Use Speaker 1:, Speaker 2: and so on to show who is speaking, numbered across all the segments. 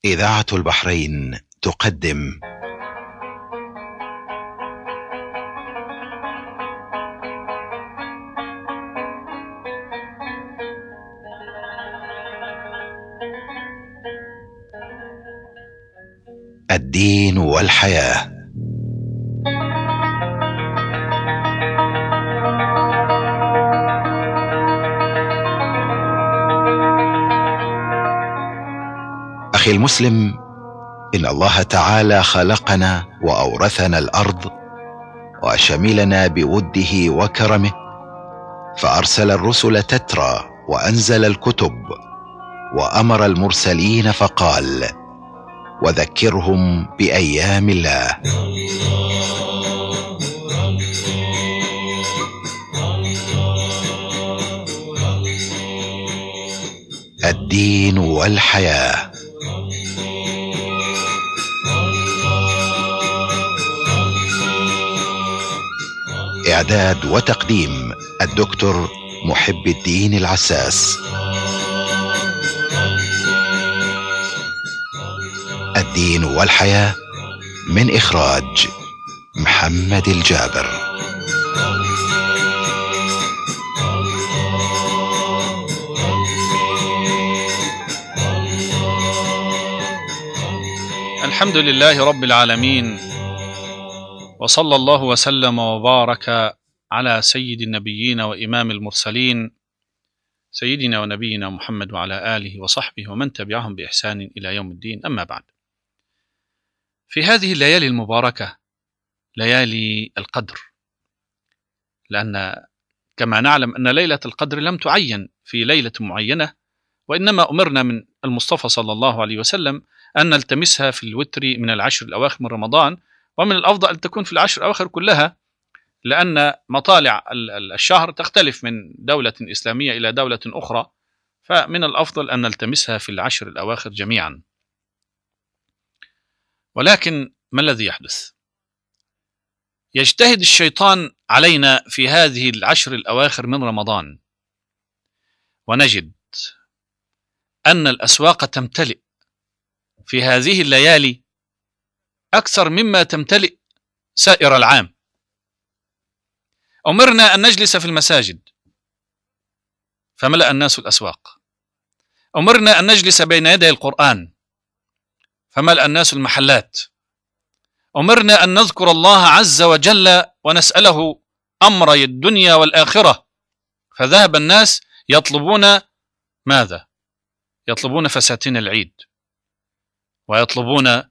Speaker 1: إذاعة البحرين تقدم الدين والحياة. أخي المسلم، إن الله تعالى خلقنا وأورثنا الأرض وشملنا بوده وكرمه، فأرسل الرسل تترى وأنزل الكتب وأمر المرسلين فقال: وذكرهم بأيام الله. الدين والحياة. إعداد وتقديم الدكتور محب الدين العساس. الدين والحياة من إخراج محمد الجابر.
Speaker 2: الحمد لله رب العالمين، وصلى الله وسلم وبارك على سيد النبيين وإمام المرسلين سيدنا ونبينا محمد وعلى آله وصحبه ومن تبعهم بإحسان إلى يوم الدين. أما بعد، في هذه الليالي المباركة، ليالي القدر، لأن كما نعلم أن ليلة القدر لم تعين في ليلة معينة، وإنما أمرنا من المصطفى صلى الله عليه وسلم أن نلتمسها في الوتر من العشر الأواخر من رمضان، ومن الأفضل أن تكون في العشر الأواخر كلها، لأن مطالع الشهر تختلف من دولة إسلامية إلى دولة أخرى، فمن الأفضل أن نلتمسها في العشر الأواخر جميعا. ولكن ما الذي يحدث؟ يجتهد الشيطان علينا في هذه العشر الأواخر من رمضان، ونجد أن الأسواق تمتلئ في هذه الليالي أكثر مما تمتلئ سائر العام. أمرنا أن نجلس في المساجد فملأ الناس الأسواق، أمرنا أن نجلس بين يدي القرآن فملأ الناس المحلات، أمرنا أن نذكر الله عز وجل ونسأله أمر الدنيا والآخرة، فذهب الناس يطلبون ماذا؟ يطلبون فساتين العيد، ويطلبون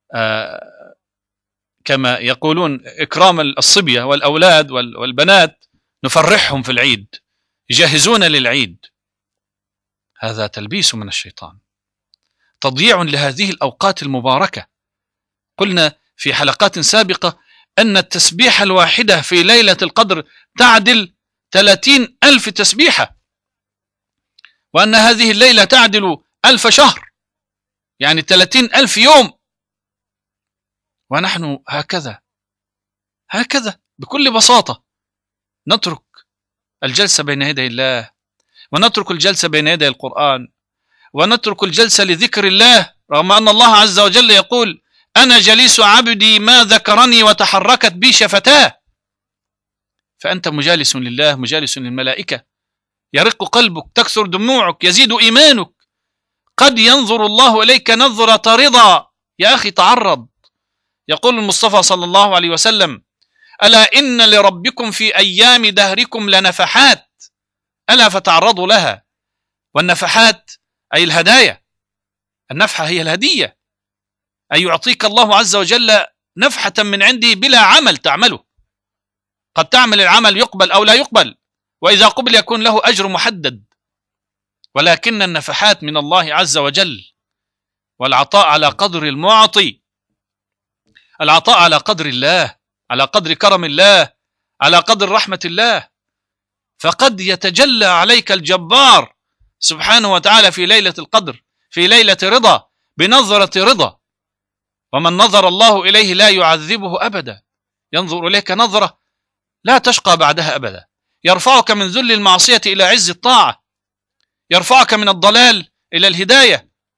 Speaker 2: كما يقولون إكرام الصبية والأولاد والبنات، نفرحهم في العيد، يجهزون للعيد. هذا تلبيس من الشيطان، تضييع لهذه الأوقات المباركة. قلنا في حلقات سابقة أن التسبيحة الواحدة في ليلة القدر تعدل 30,000 تسبيحة، وأن هذه الليلة تعدل 1000 شهر، يعني 30,000 يوم. ونحن هكذا بكل بساطة نترك الجلسة بين يدي الله، ونترك الجلسة بين يدي القرآن، ونترك الجلسة لذكر الله، رغم أن الله عز وجل يقول: أنا جليس عبدي ما ذكرني وتحركت بي شفتاه. فأنت مجالس لله، مجالس للملائكة، يرق قلبك، تكثر دموعك، يزيد إيمانك، قد ينظر الله إليك نظرة رضا. يا أخي تعرض. يقول المصطفى صلى الله عليه وسلم: ألا إن لربكم في أيام دهركم لنفحات، ألا فتعرضوا لها. والنفحات أي الهدايا، النفحة هي الهدية، أي يعطيك الله عز وجل نفحة من عنده بلا عمل تعمله. قد تعمل العمل يقبل أو لا يقبل، وإذا قبل يكون له أجر محدد، ولكن النفحات من الله عز وجل، والعطاء على قدر المعطي، العطاء على قدر الله، على قدر كرم الله، على قدر رحمة الله. فقد يتجلى عليك الجبار سبحانه وتعالى في ليلة القدر، في ليلة رضا، بنظرة رضا. ومن نظر الله إليه لا يعذبه أبدا، ينظر إليك نظرة لا تشقى بعدها أبدا، يرفعك من ذل المعصية إلى عز الطاعة، يرفعك من الضلال إلى الهداية،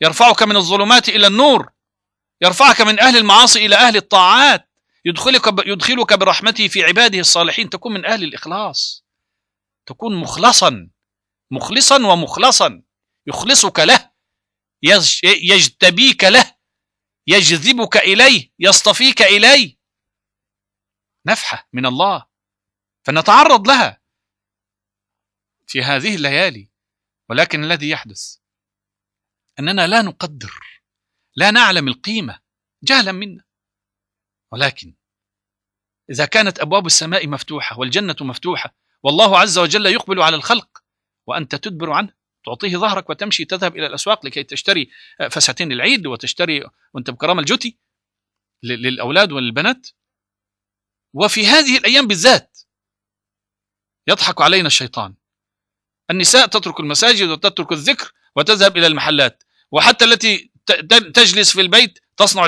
Speaker 2: يرفعك من الظلمات إلى النور، يرفعك من أهل المعاصي إلى أهل الطاعات، يدخلك برحمته في عباده الصالحين، تكون من أهل الإخلاص، تكون مخلصا ومخلصا، يخلصك له، يجتبيك له، يجذبك إليه، يصطفيك إليه، نفحة من الله. فنتعرض لها في هذه الليالي. ولكن الذي يحدث أننا لا نقدر، لا نعلم القيمة جهلا منا. ولكن إذا كانت أبواب السماء مفتوحة والجنة مفتوحة والله عز وجل يقبل على الخلق وأنت تدبر عنه، تعطيه ظهرك وتمشي تذهب إلى الأسواق لكي تشتري فساتين العيد وتشتري وأنت بكرام الجوتي للأولاد وللبنات. وفي هذه الأيام بالذات يضحك علينا الشيطان. النساء تترك المساجد وتترك الذكر وتذهب إلى المحلات، وحتى التي تجلس في البيت تصنع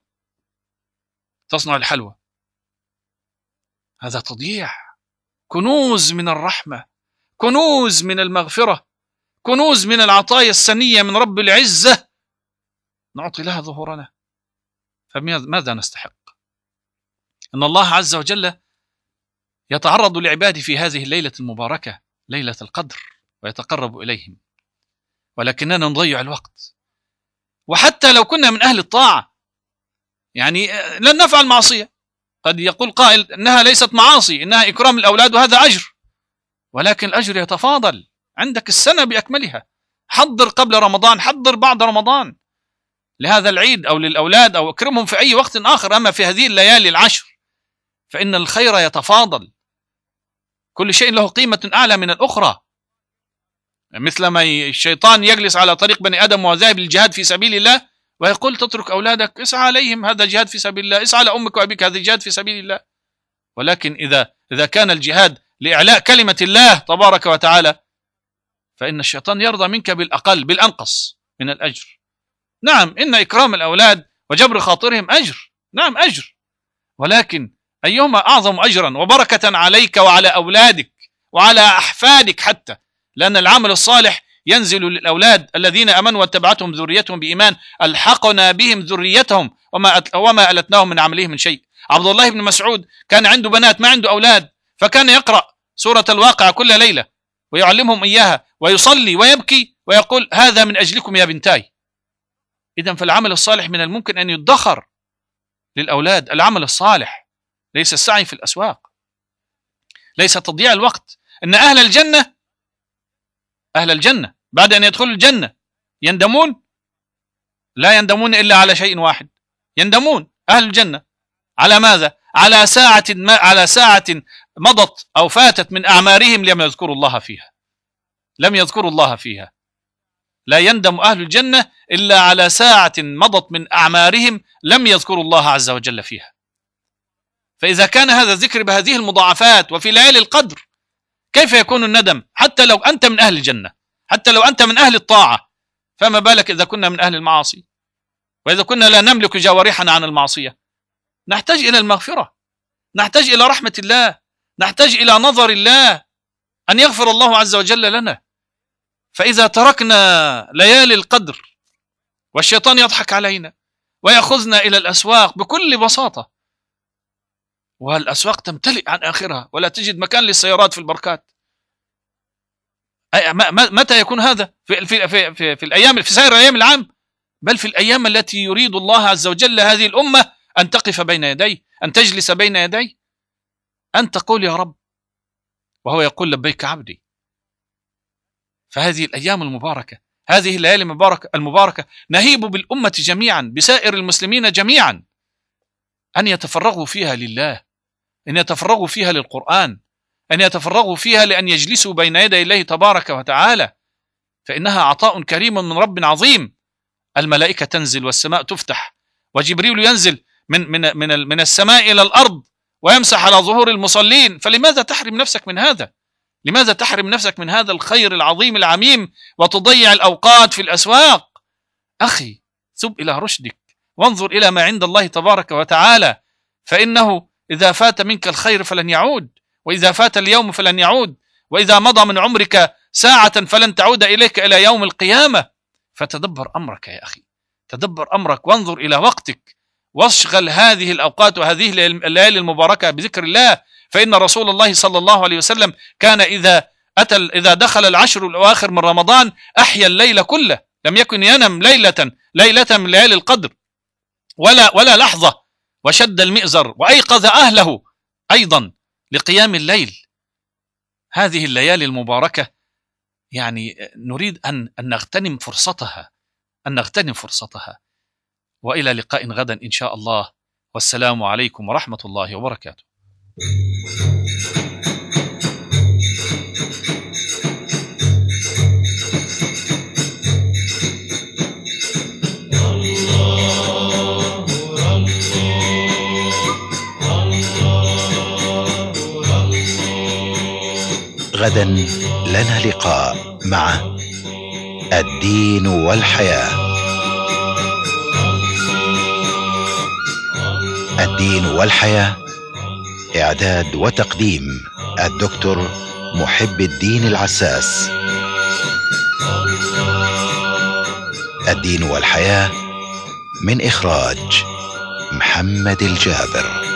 Speaker 2: الحلوى. هذا تضييع كنوز من الرحمة، كنوز من المغفرة، كنوز من العطايا السنية من رب العزة، نعطي لها ظهورنا. فماذا نستحق؟ أن الله عز وجل يتعرض لعباده في هذه الليلة المباركة، ليلة القدر، ويتقرب إليهم، ولكننا نضيع الوقت. وحتى لو كنا من أهل الطاعة، يعني لن نفعل معصية، قد يقول قائل إنها ليست معاصي، إنها إكرام الأولاد وهذا أجر، ولكن الأجر يتفاضل. عندك السنة بأكملها، حضر قبل رمضان، حضر بعد رمضان لهذا العيد أو للأولاد، أو اكرمهم في أي وقت آخر. أما في هذه الليالي العشر فإن الخير يتفاضل، كل شيء له قيمة أعلى من الأخرى. مثلما الشيطان يجلس على طريق بني آدم وذاهب للجهاد في سبيل الله ويقول تترك أولادك، اسعى عليهم، هذا جهاد في سبيل الله، اسعى لأمك وأبيك، هذا جهاد في سبيل الله. ولكن إذا كان الجهاد لإعلاء كلمة الله تبارك وتعالى فإن الشيطان يرضى منك بالأقل، بالأنقص من الأجر. نعم، إن إكرام الأولاد وجبر خاطرهم أجر، نعم أجر، ولكن أيهما أعظم أجرا وبركة عليك وعلى أولادك وعلى أحفادك حتى؟ لأن العمل الصالح ينزل للأولاد الذين أمنوا واتبعتهم ذريتهم بإيمان ألحقنا بهم ذريتهم وما ألتناهم من عملهم من شيء. عبد الله بن مسعود كان عنده بنات ما عنده أولاد، فكان يقرأ سورة الواقعة كل ليلة ويعلمهم إياها ويصلي ويبكي ويقول هذا من أجلكم يا بنتاي. إذن فالعمل الصالح من الممكن أن يدخر للأولاد، العمل الصالح ليس السعي في الأسواق، ليس تضييع الوقت. إن أهل الجنة بعد أن يدخلوا الجنة يندمون، لا يندمون إلا على شيء واحد، يندمون أهل الجنة على ماذا؟ على ساعة مضت أو فاتت من أعمارهم لم يذكروا الله فيها. لا يندم أهل الجنة إلا على ساعة مضت من أعمارهم لم يذكروا الله عز وجل فيها. فإذا كان هذا الذكر بهذه المضاعفات وفي ليالي القدر، كيف يكون الندم حتى لو أنت من أهل الجنة، حتى لو أنت من أهل الطاعة؟ فما بالك إذا كنا من أهل المعاصي، وإذا كنا لا نملك جوارحنا عن المعصية؟ نحتاج إلى المغفرة، نحتاج إلى رحمة الله، نحتاج إلى نظر الله، أن يغفر الله عز وجل لنا. فإذا تركنا ليالي القدر والشيطان يضحك علينا ويأخذنا إلى الأسواق بكل بساطة، والأسواق تمتلئ عن آخرها ولا تجد مكان للسيارات في البركات، متى يكون هذا؟ في الأيام، في سائر أيام العام، بل في الأيام التي يريد الله عز وجل هذه الأمة أن تقف بين يديه، أن تجلس بين يديه، أن تقول يا رب وهو يقول لبيك عبدي. فهذه الأيام المباركة، هذه الليالي المباركة نهيب بالأمة جميعا، بسائر المسلمين جميعا، أن يتفرغوا فيها لله، أن يتفرغوا فيها للقرآن، أن يتفرغوا فيها لأن يجلسوا بين يدي الله تبارك وتعالى، فإنها عطاء كريم من رب عظيم. الملائكة تنزل والسماء تفتح، وجبريل ينزل من السماء إلى الأرض ويمسح على ظهور المصلين. فلماذا تحرم نفسك من هذا؟ لماذا تحرم نفسك من هذا الخير العظيم العميم وتضيع الأوقات في الأسواق؟ أخي، ثب إلى رشدك وانظر إلى ما عند الله تبارك وتعالى، فإنه إذا فات منك الخير فلن يعود، وإذا فات اليوم فلن يعود، وإذا مضى من عمرك ساعة فلن تعود إليك إلى يوم القيامة. فتدبر أمرك يا أخي، تدبر أمرك وانظر إلى وقتك، واشغل هذه الأوقات وهذه الليالي المباركة بذكر الله. فإن رسول الله صلى الله عليه وسلم كان إذا دخل العشر الأواخر من رمضان أحيا الليل كله، لم يكن ينم ليلة من ليالي القدر ولا لحظة، وشد المئزر وأيقظ أهله أيضا لقيام الليل. هذه الليالي المباركة يعني نريد أن نغتنم فرصتها. وإلى لقاء غدا إن شاء الله، والسلام عليكم ورحمة الله وبركاته.
Speaker 1: غدا لنا لقاء مع الدين والحياة. الدين والحياة، إعداد وتقديم الدكتور محب الدين العساس. الدين والحياة من إخراج محمد الجابر.